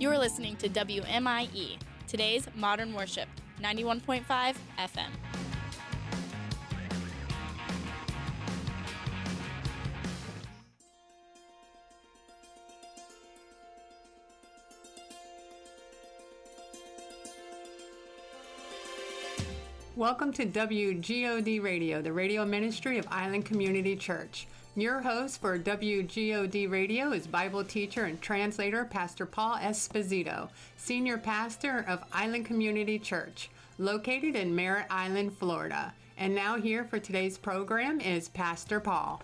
You're listening to WMIE, today's Modern Worship, 91.5 FM. Welcome to WGOD Radio, the radio ministry of Island Community Church. Your host for WGOD Radio is Bible teacher and translator Pastor Paul Esposito, senior pastor of Island Community Church, located in Merritt Island, Florida. And now here for today's program is Pastor Paul.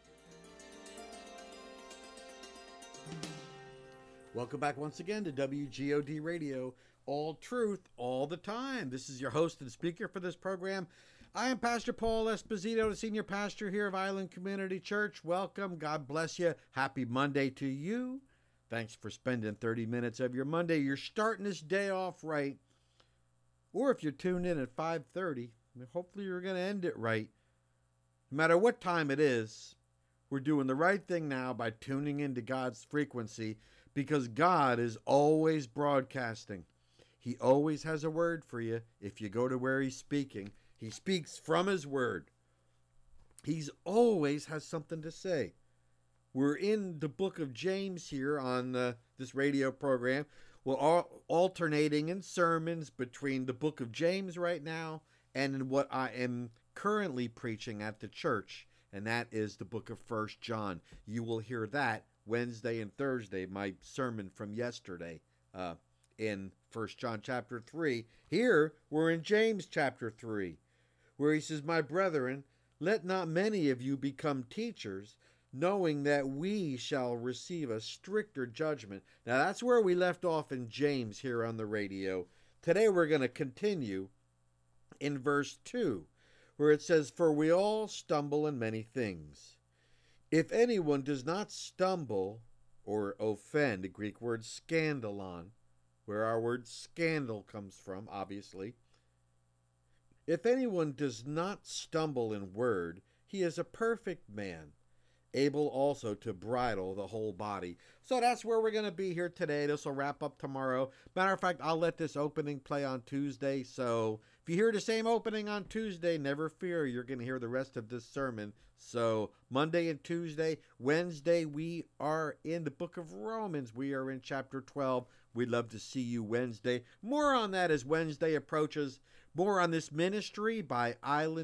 Welcome back once again to WGOD Radio, all truth, all the time. This is your host and speaker for this program. I am Pastor Paul Esposito, the senior pastor here of Island Community Church. Welcome. God bless you. Happy Monday to you. Thanks for spending 30 minutes of your Monday. You're starting this day off right. Or if you're tuned in at 5:30, hopefully you're going to end it right. No matter what time it is, we're doing the right thing now by tuning into God's frequency, because God is always broadcasting. He always has a word for you if you go to where He's speaking. He speaks from His word. He's always has something to say. We're in the book of James here on this radio program. We're alternating in sermons between the book of James right now and in what I am currently preaching at the church, and that is the book of 1 John. You will hear that Wednesday and Thursday, my sermon from yesterday in 1 John chapter 3. Here, we're in James chapter 3, where he says, "My brethren, let not many of you become teachers, knowing that we shall receive a stricter judgment." Now, that's where we left off in James here on the radio. Today, we're going to continue in verse 2, where it says, "For we all stumble in many things. If anyone does not stumble or offend," the Greek word scandalon, where our word scandal comes from, obviously. "If anyone does not stumble in word, he is a perfect man, able also to bridle the whole body." So that's where we're going to be here today. This will wrap up tomorrow. Matter of fact, I'll let this opening play on Tuesday. So if you hear the same opening on Tuesday, never fear, you're going to hear the rest of this sermon. So Monday and Tuesday. Wednesday, we are in the book of Romans. We are in chapter 12. We'd love to see you Wednesday. More on that as Wednesday approaches. More on this ministry by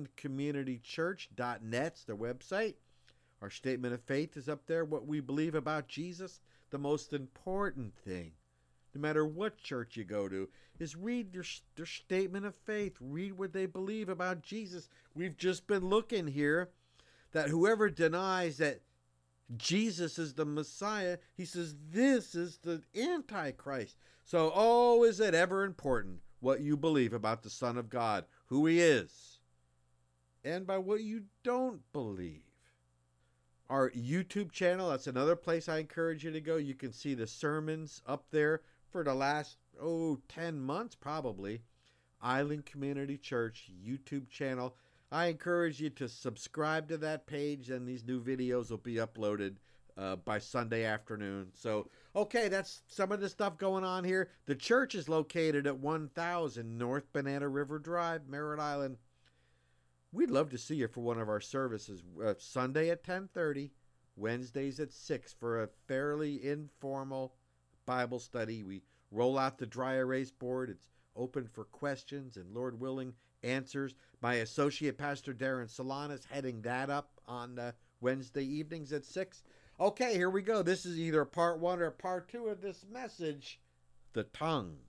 islandcommunitychurch.net's the website. Our statement of faith is up there, what we believe about Jesus. The most important thing, no matter what church you go to, is read their statement of faith. Read what they believe about Jesus. We've just been looking here that whoever denies that Jesus is the Messiah, he says this is the Antichrist. So, is it ever important what you believe about the Son of God, who He is, and by what you don't believe. Our YouTube channel, that's another place I encourage you to go. You can see the sermons up there for the last, 10 months probably. Island Community Church YouTube channel. I encourage you to subscribe to that page, and these new videos will be uploaded by Sunday afternoon. So, okay, that's some of the stuff going on here. The church is located at 1000 North Banana River Drive, Merritt Island. We'd love to see you for one of our services. Sunday at 10:30, Wednesdays at 6 for a fairly informal Bible study. We roll out the dry erase board. It's open for questions and, Lord willing, answers. My associate, Pastor Darren Solana, is heading that up on Wednesday evenings at 6. Okay, here we go. This is either part 1 or part 2 of this message, the tongue.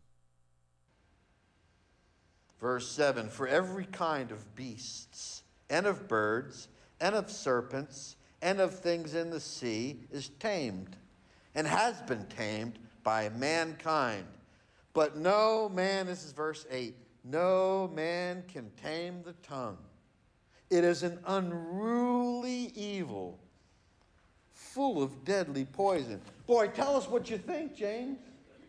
Verse 7, "For every kind of beasts, and of birds, and of serpents, and of things in the sea is tamed, and has been tamed by mankind. But no man," this is verse 8, "no man can tame the tongue. It is an unruly evil, full of deadly poison." Boy, tell us what you think, James.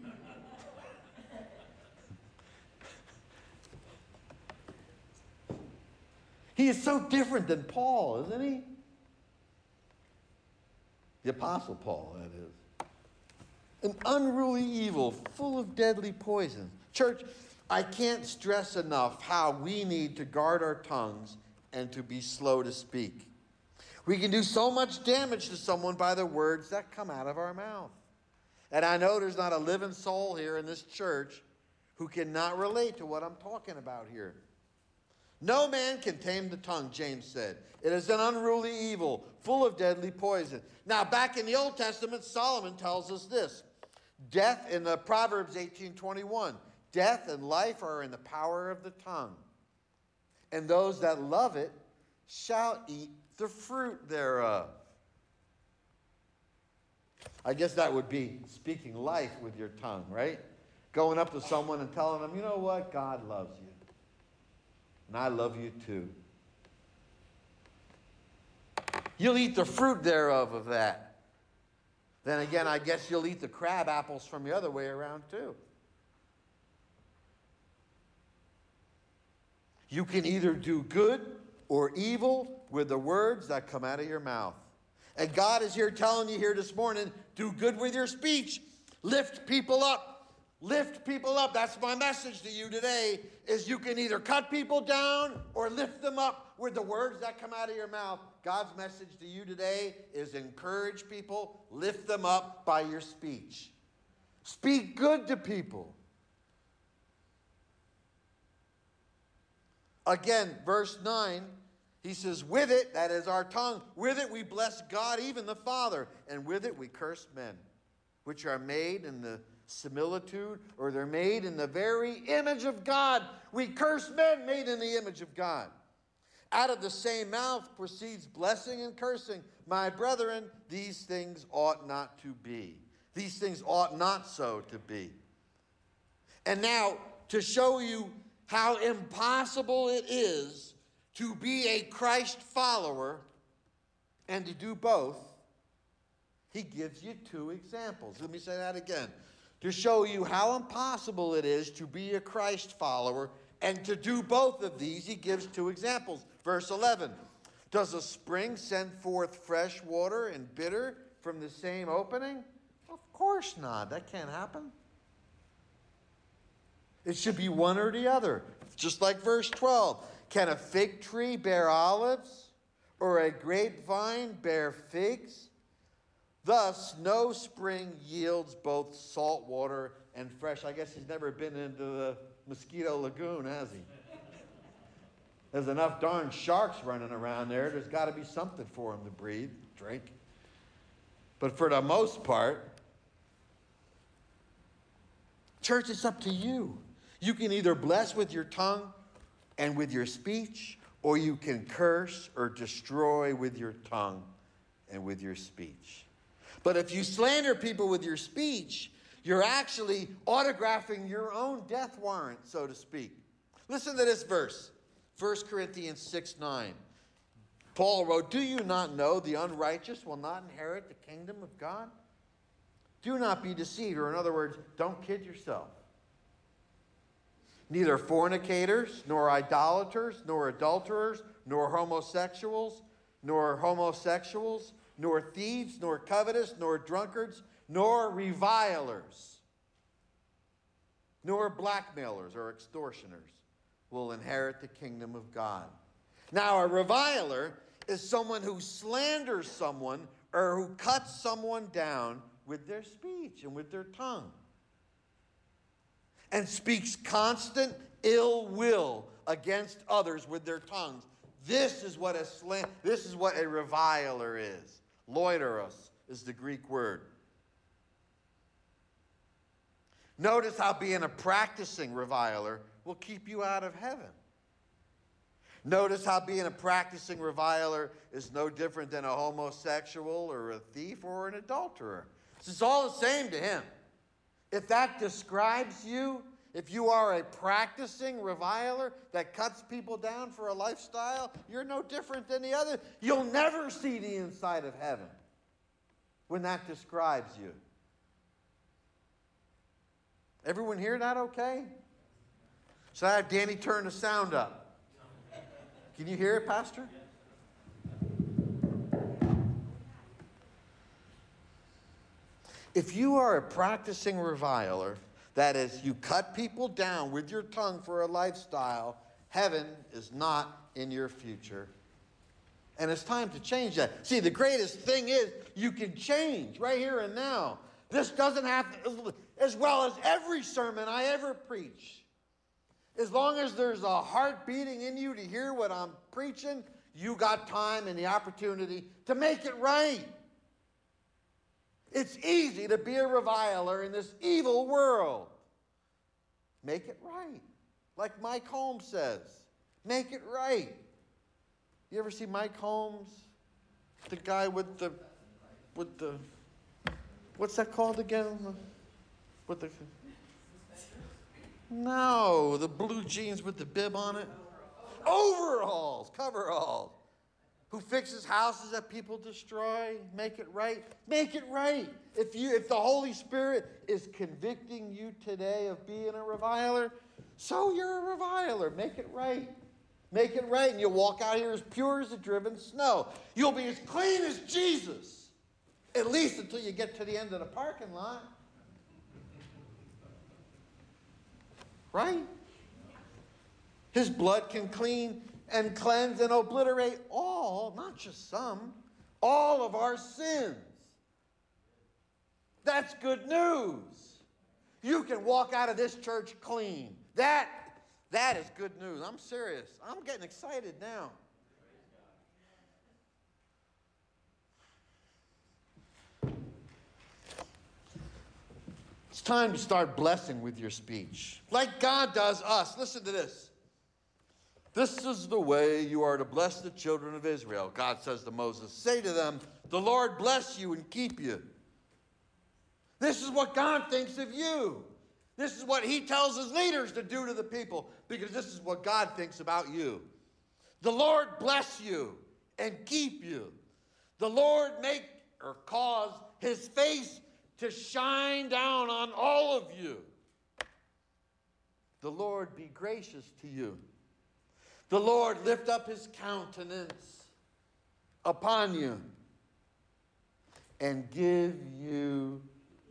He is so different than Paul, isn't he? The Apostle Paul, that is. An unruly evil full of deadly poison. Church, I can't stress enough how we need to guard our tongues and to be slow to speak. We can do so much damage to someone by the words that come out of our mouth. And I know there's not a living soul here in this church who cannot relate to what I'm talking about here. No man can tame the tongue, James said. It is an unruly evil, full of deadly poison. Now, back in the Old Testament, Solomon tells us this. Death, in the Proverbs 18:21, death and life are in the power of the tongue. And those that love it shall eat the fruit thereof. I guess that would be speaking life with your tongue, right? Going up to someone and telling them, you know what? God loves you. And I love you too. You'll eat the fruit thereof of that. Then again, I guess you'll eat the crab apples from the other way around too. You can either do good or evil with the words that come out of your mouth. And God is here telling you here this morning, do good with your speech. Lift people up. Lift people up. That's my message to you today, is you can either cut people down or lift them up with the words that come out of your mouth. God's message to you today is encourage people, lift them up by your speech. Speak good to people. Again, verse 9, he says, with it, that is our tongue, with it we bless God, even the Father, and with it we curse men, which are made in the similitude, or they're made in the very image of God. We curse men made in the image of God. Out of the same mouth proceeds blessing and cursing. My brethren, these things ought not to be. These things ought not so to be. And now, to show you how impossible it is to be a Christ follower and to do both, he gives you two examples. Let me say that again. To show you how impossible it is to be a Christ follower and to do both of these, he gives two examples. Verse 11, does a spring send forth fresh water and bitter from the same opening? Of course not. That can't happen. It should be one or the other. Just like verse 12. Can a fig tree bear olives, or a grapevine bear figs? Thus, no spring yields both salt water and fresh. I guess he's never been into the Mosquito Lagoon, has he? There's enough darn sharks running around there. There's got to be something for him to breathe, drink. But for the most part, church, it's up to you. You can either bless with your tongue and with your speech, or you can curse or destroy with your tongue and with your speech. But if you slander people with your speech, you're actually autographing your own death warrant, so to speak. Listen to this verse, 1 Corinthians 6:9. Paul wrote, do you not know the unrighteous will not inherit the kingdom of God? Do not be deceived, or in other words, don't kid yourself. Neither fornicators, nor idolaters, nor adulterers, nor homosexuals, nor thieves, nor covetous, nor drunkards, nor revilers, nor blackmailers or extortioners will inherit the kingdom of God. Now, a reviler is someone who slanders someone or who cuts someone down with their speech and with their tongue, and speaks constant ill will against others with their tongues. This is what a reviler is. Loiteros is the Greek word. Notice how being a practicing reviler will keep you out of heaven. Notice how being a practicing reviler is no different than a homosexual or a thief or an adulterer. It's all the same to him. If that describes you, if you are a practicing reviler that cuts people down for a lifestyle, you're no different than the other. You'll never see the inside of heaven when that describes you. Everyone hear that okay? So I have Danny turn the sound up. Can you hear it, Pastor? If you are a practicing reviler, that is, you cut people down with your tongue for a lifestyle, heaven is not in your future. And it's time to change that. See, the greatest thing is you can change right here and now. This doesn't have to, as well as every sermon I ever preach. As long as there's a heart beating in you to hear what I'm preaching, you got time and the opportunity to make it right. It's easy to be a reviler in this evil world. Make it right. Like Mike Holmes says, make it right. You ever see Mike Holmes? The guy with the what's that called again? No, the blue jeans with the bib on it. Overalls, coveralls. Who fixes houses that people destroy? Make it right. Make it right. If the Holy Spirit is convicting you today of being a reviler, so you're a reviler. Make it right. Make it right, and you'll walk out here as pure as the driven snow. You'll be as clean as Jesus, at least until you get to the end of the parking lot. Right? His blood can clean and cleanse and obliterate all, not just some, all of our sins. That's good news. You can walk out of this church clean. That is good news. I'm serious. I'm getting excited now. It's time to start blessing with your speech, like God does us. Listen to this. This is the way you are to bless the children of Israel. God says to Moses, say to them, the Lord bless you and keep you. This is what God thinks of you. This is what he tells his leaders to do to the people, because this is what God thinks about you. The Lord bless you and keep you. The Lord make or cause his face to shine down on all of you. The Lord be gracious to you. The Lord lift up his countenance upon you and give you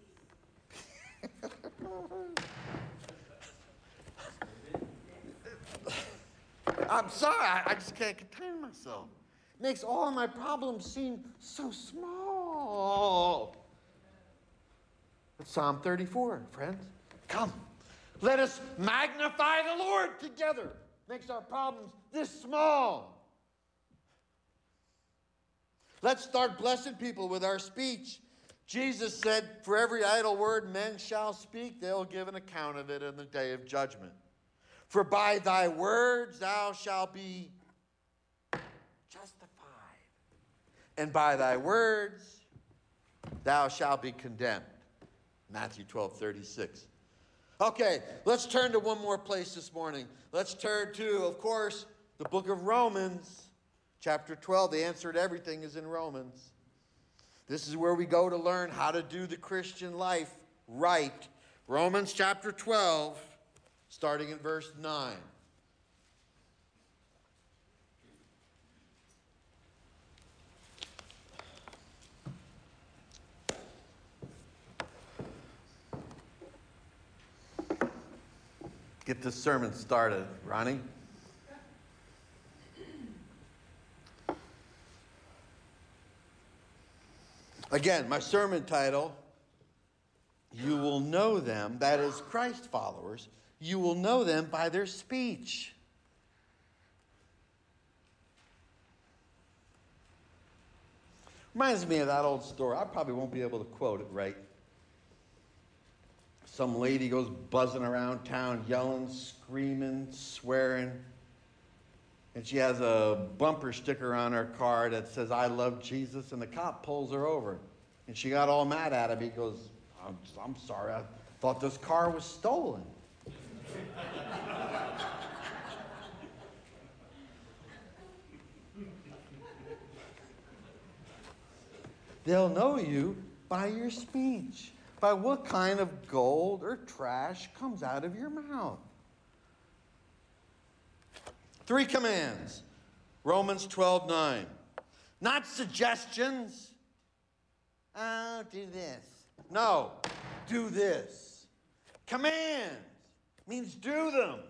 I'm sorry, I just can't contain myself. It makes all my problems seem so small. It's Psalm 34, friends. Come, let us magnify the Lord together. Makes our problems this small. Let's start blessing people with our speech. Jesus said, for every idle word men shall speak, they'll give an account of it in the day of judgment. For by thy words thou shalt be justified, and by thy words thou shalt be condemned. Matthew 12:36. Okay, let's turn to one more place this morning. Let's turn to, of course, the book of Romans, chapter 12. The answer to everything is in Romans. This is where we go to learn how to do the Christian life right. Romans chapter 12, starting in verse 9. Get this sermon started, Ronnie. Again, my sermon title, you will know them, that is Christ followers, you will know them by their speech. Reminds me of that old story. I probably won't be able to quote it right. Some lady goes buzzing around town, yelling, screaming, swearing. And she has a bumper sticker on her car that says, I love Jesus. And the cop pulls her over. And she got all mad at him. He goes, I'm sorry, I thought this car was stolen. They'll know you by your speech, by what kind of gold or trash comes out of your mouth. 3 commands. Romans 12:9. Not suggestions. Oh, do this. No, do this. Commands means do them.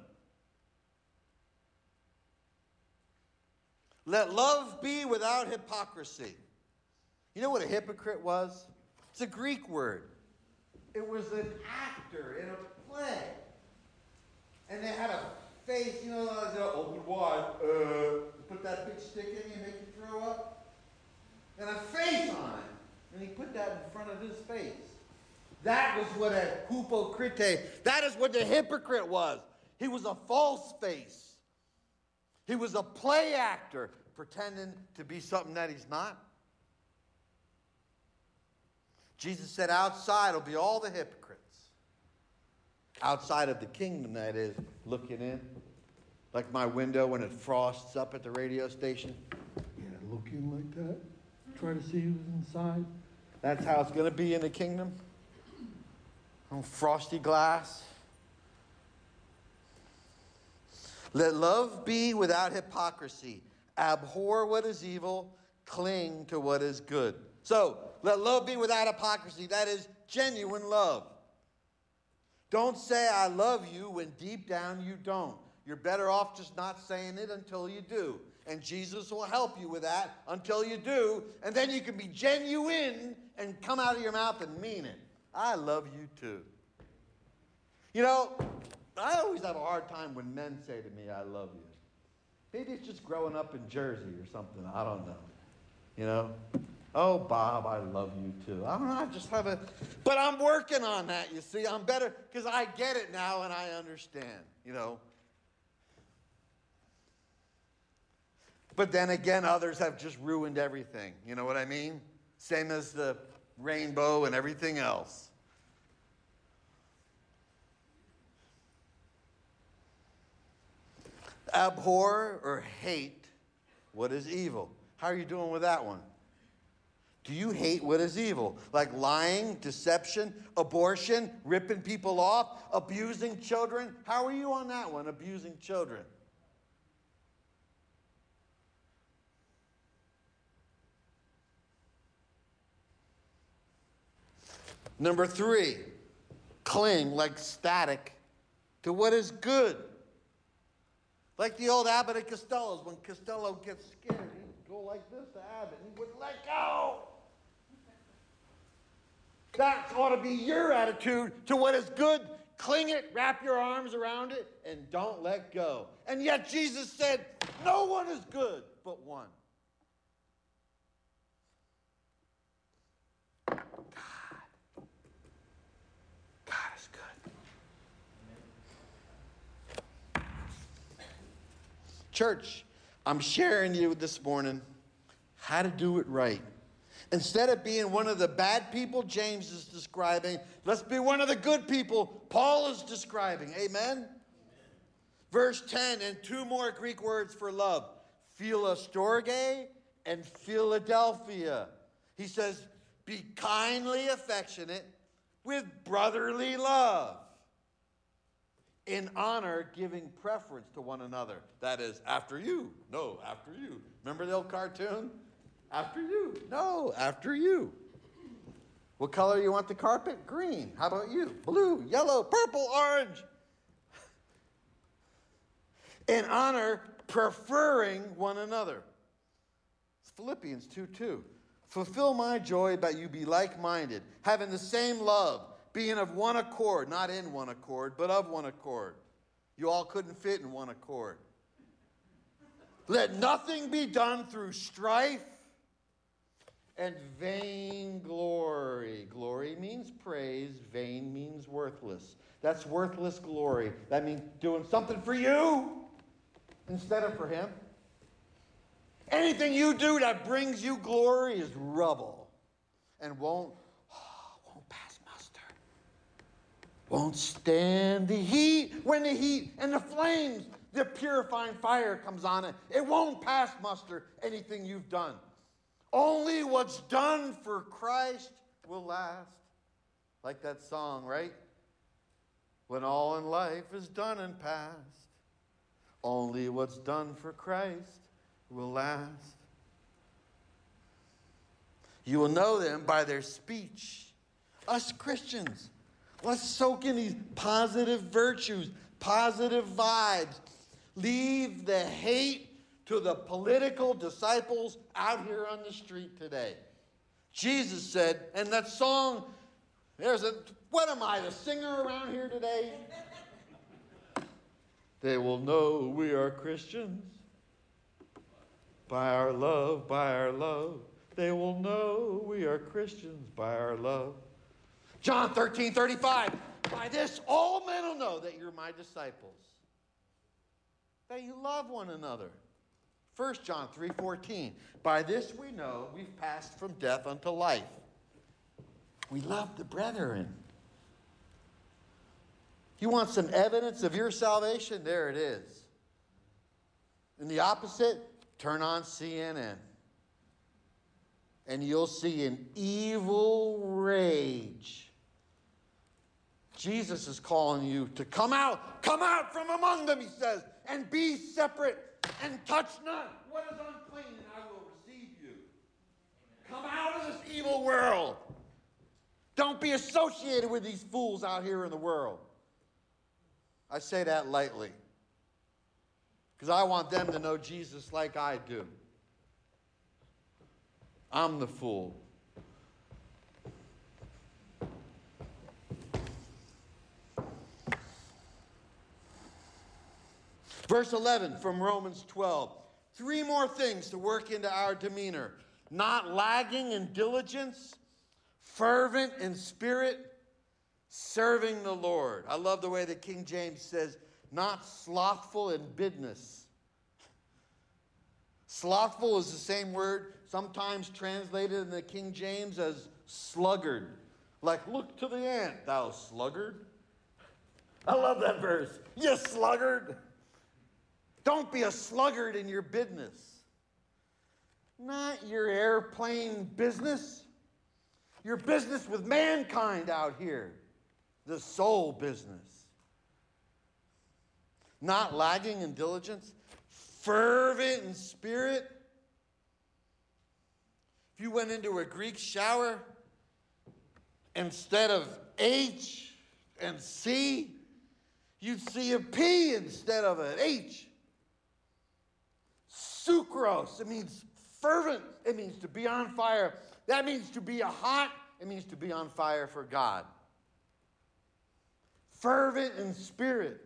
Let love be without hypocrisy. You know what a hypocrite was? It's a Greek word. It was an actor in a play. And they had a face, you know, open wide. Put that big stick in you and make you throw up. And a face on it. And he put that in front of his face. That was what a hypocrite, that is what the hypocrite was. He was a false face. He was a play actor pretending to be something that he's not. Jesus said outside will be all the hypocrites. Outside of the kingdom, that is, looking in. Like my window when it frosts up at the radio station. Yeah, look in like that. Try to see who's inside. That's how it's going to be in the kingdom. On frosty glass. Let love be without hypocrisy. Abhor what is evil. Cling to what is good. So, let love be without hypocrisy. That is genuine love. Don't say I love you when deep down you don't. You're better off just not saying it until you do. And Jesus will help you with that until you do. And then you can be genuine and come out of your mouth and mean it. I love you too. You know, I always have a hard time when men say to me, I love you. Maybe it's just growing up in Jersey or something. I don't know. You know? Oh, Bob, I love you too. I don't know. I just have a... But I'm working on that, you see. I'm better because I get it now and I understand, you know. But then again, others have just ruined everything. You know what I mean? Same as the rainbow and everything else. Abhor or hate what is evil. How are you doing with that one? Do you hate what is evil? Like lying, deception, abortion, ripping people off, abusing children? How are you on that one, abusing children? Number 3, cling like static to what is good. Like the old Abbott and Costello's. When Costello gets scared, he'd go like this to Abbott, and he wouldn't let go. That ought to be your attitude to what is good. Cling it, wrap your arms around it, and don't let go. And yet Jesus said, no one is good but one. God is good. Church, I'm sharing you this morning how to do it right. Instead of being one of the bad people James is describing, let's be one of the good people Paul is describing. Amen? Verse 10, and 2 more Greek words for love. Philostorge and Philadelphia. He says, be kindly affectionate with brotherly love. In honor, giving preference to one another. That is, after you. No, after you. Remember the old cartoon? After you. No, after you. What color you want the carpet? Green. How about you? Blue, yellow, purple, orange. In honor, preferring one another. It's Philippians 2:2. Fulfill my joy that you be like-minded, having the same love, being of one accord, not in one accord, but of one accord. You all couldn't fit in one accord. Let nothing be done through strife and vainglory. Glory means praise. Vain means worthless. That's worthless glory. That means doing something for you instead of for him. Anything you do that brings you glory is rubble and won't pass muster. Won't stand the heat. When the heat and the flames, the purifying fire comes on it, it won't pass muster anything you've done. Only what's done for Christ will last. Like that song, right? When all in life is done and past, only what's done for Christ will last. You will know them by their speech. Us Christians. Let's soak in these positive virtues, positive vibes. Leave the hate to the political disciples out here on the street today. Jesus said, and that song, what am I, the singer around here today? They will know we are Christians by our love, by our love. They will know we are Christians by our love. John 13:35. By this all men will know that you're my disciples, that you love one another. 1 John 3:14. By this we know we've passed from death unto life. We love the brethren. You want some evidence of your salvation? There it is. And the opposite, turn on CNN. And you'll see an evil rage. Jesus is calling you to come out from among them, he says, and be separate and touch not what is unclean, and I will receive you. Come out of this evil world. Don't be associated with these fools out here in the world. I say that lightly, because I want them to know Jesus like I do. I'm the fool. Verse 11 from Romans 12. 3 more things to work into our demeanor. Not lagging in diligence, fervent in spirit, serving the Lord. I love the way that King James says, not slothful in business. Slothful is the same word, sometimes translated in the King James as sluggard. Like, look to the ant, thou sluggard. I love that verse. You sluggard. Don't be a sluggard in your business. Not your airplane business. Your business with mankind out here. The soul business. Not lagging in diligence. Fervent in spirit. If you went into a Greek shower, instead of H and C, you'd see a P instead of an H. Sucros, it means fervent. It means to be on fire. That means to be hot. It means to be on fire for God. Fervent in spirit.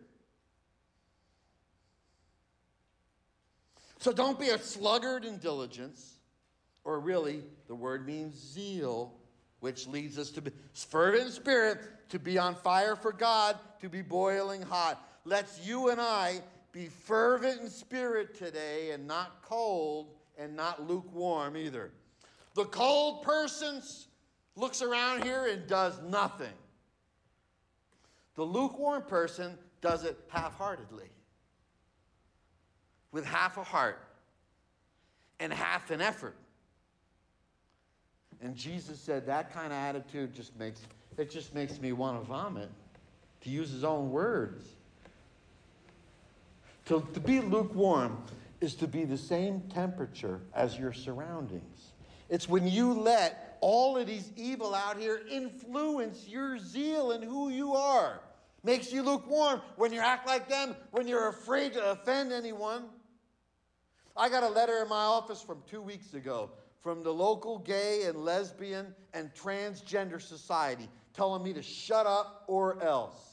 So don't be a sluggard in diligence, or really, the word means zeal, which leads us to be fervent in spirit, to be on fire for God, to be boiling hot. Let's you and I be fervent in spirit today and not cold and not lukewarm either. The cold person looks around here and does nothing. The lukewarm person does it half-heartedly, with half a heart and half an effort. And Jesus said that kind of attitude just makes me want to vomit, to use his own words. To be lukewarm is to be the same temperature as your surroundings. It's when you let all of these evil out here influence your zeal and who you are. Makes you lukewarm when you act like them, when you're afraid to offend anyone. I got a letter in my office from 2 weeks ago from the local gay and lesbian and transgender society telling me to shut up or else.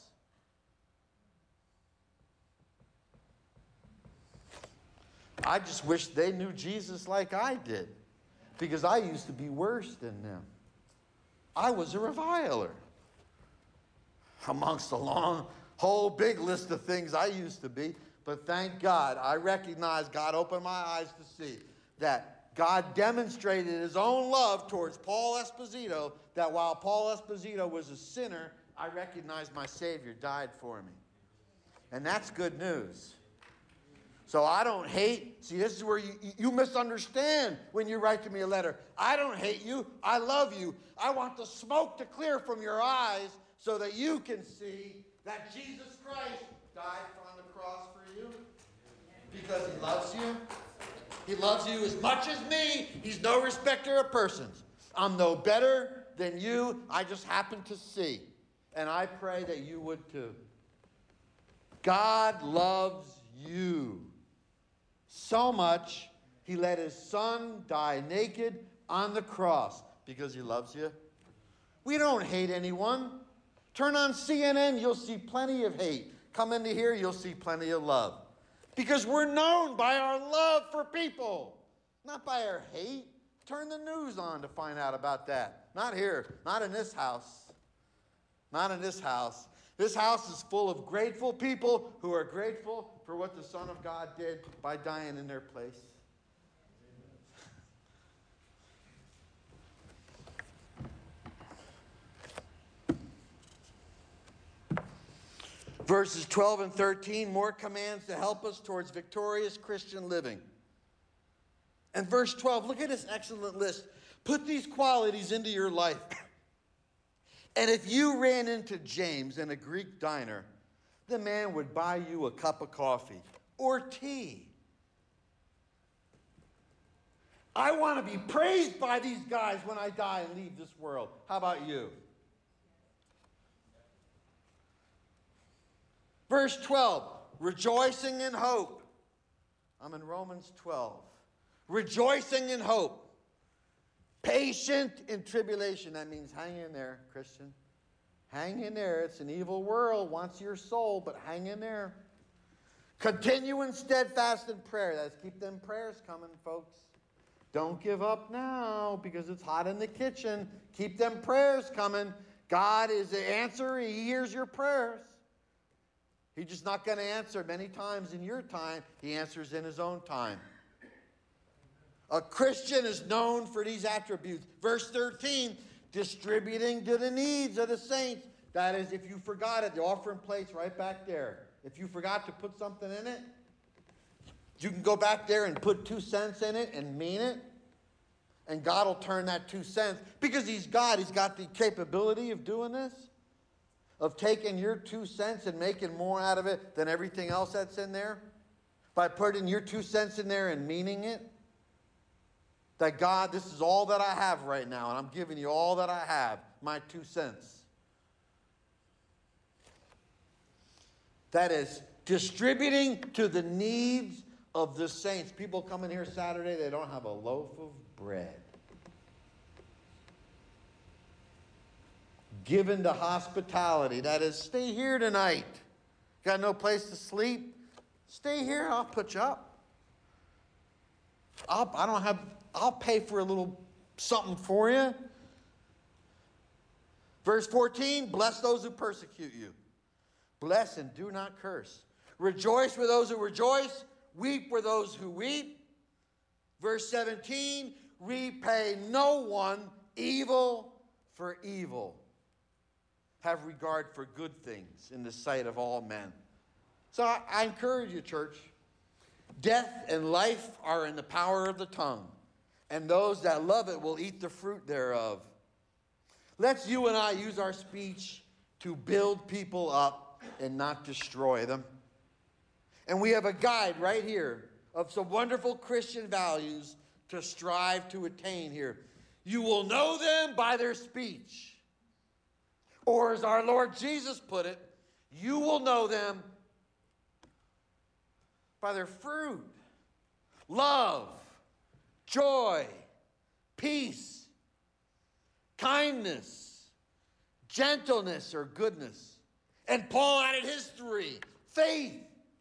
I just wish they knew Jesus like I did, because I used to be worse than them. I was a reviler. Amongst a long, whole big list of things I used to be, but thank God, I recognize God opened my eyes to see that God demonstrated his own love towards Paul Esposito, that while Paul Esposito was a sinner, I recognized my Savior died for me. And that's good news. So I don't hate. See, this is where you misunderstand when you write to me a letter. I don't hate you. I love you. I want the smoke to clear from your eyes so that you can see that Jesus Christ died on the cross for you because he loves you. He loves you as much as me. He's no respecter of persons. I'm no better than you, I just happen to see. And I pray that you would too. God loves you so much, he let his son die naked on the cross because he loves you. We don't hate anyone. Turn on CNN, you'll see plenty of hate. Come into here, you'll see plenty of love. Because we're known by our love for people, not by our hate. Turn the news on to find out about that. Not here, not in this house. Not in this house. This house is full of grateful people who are grateful for what the Son of God did by dying in their place. Verses 12 and 13, more commands to help us towards victorious Christian living. And verse 12, look at this excellent list. Put these qualities into your life. And if you ran into James in a Greek diner, the man would buy you a cup of coffee or tea. I want to be praised by these guys when I die and leave this world. How about you? Verse 12, rejoicing in hope. I'm in Romans 12. Rejoicing in hope. Patient in tribulation. That means hang in there, Christian. Hang in there. It's an evil world, wants your soul, but hang in there. Continuing steadfast in prayer. That's keep them prayers coming, folks. Don't give up now because it's hot in the kitchen. Keep them prayers coming. God is the answer. He hears your prayers. He's just not going to answer many times in your time. He answers in his own time. A Christian is known for these attributes. Verse 13, distributing to the needs of the saints. That is, if you forgot it, the offering plate's right back there. If you forgot to put something in it, you can go back there and put 2 cents in it and mean it. And God will turn that 2 cents. Because he's God, he's got the capability of doing this. Of taking your 2 cents and making more out of it than everything else that's in there. By putting your 2 cents in there and meaning it. That God, this is all that I have right now, and I'm giving you all that I have, my 2 cents. That is distributing to the needs of the saints. People come in here Saturday, they don't have a loaf of bread. Given to hospitality, that is, stay here tonight. Got no place to sleep? Stay here, I'll put you up. I'll pay for a little something for you. Verse 14, bless those who persecute you. Bless and do not curse. Rejoice with those who rejoice. Weep with those who weep. Verse 17, repay no one evil for evil. Have regard for good things in the sight of all men. So I encourage you, church. Death and life are in the power of the tongue, and those that love it will eat the fruit thereof. Let's you and I use our speech to build people up and not destroy them. And we have a guide right here of some wonderful Christian values to strive to attain here. You will know them by their speech. Or as our Lord Jesus put it, you will know them by their fruit. Love, joy, peace, kindness, gentleness or goodness. And Paul added history, faith,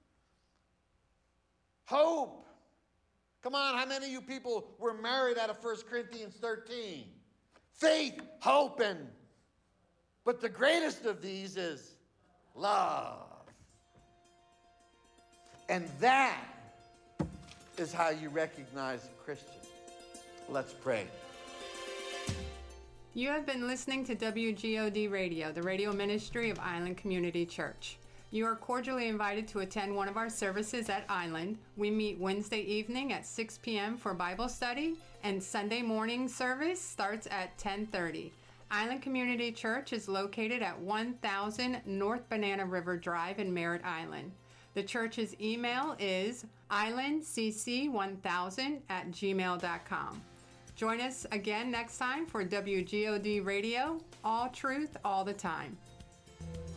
hope. Come on, how many of you people were married out of 1 Corinthians 13? Faith, hope, but the greatest of these is love. And that is how you recognize a Christian. Let's pray. You have been listening to WGOD Radio, the radio ministry of Island Community Church. You are cordially invited to attend one of our services at Island. We meet Wednesday evening at 6 p.m. for Bible study, and Sunday morning service starts at 10:30. Island Community Church is located at 1000 North Banana River Drive in Merritt Island. The church's email is islandcc1000@gmail.com. Join us again next time for WGOD Radio, all truth, all the time.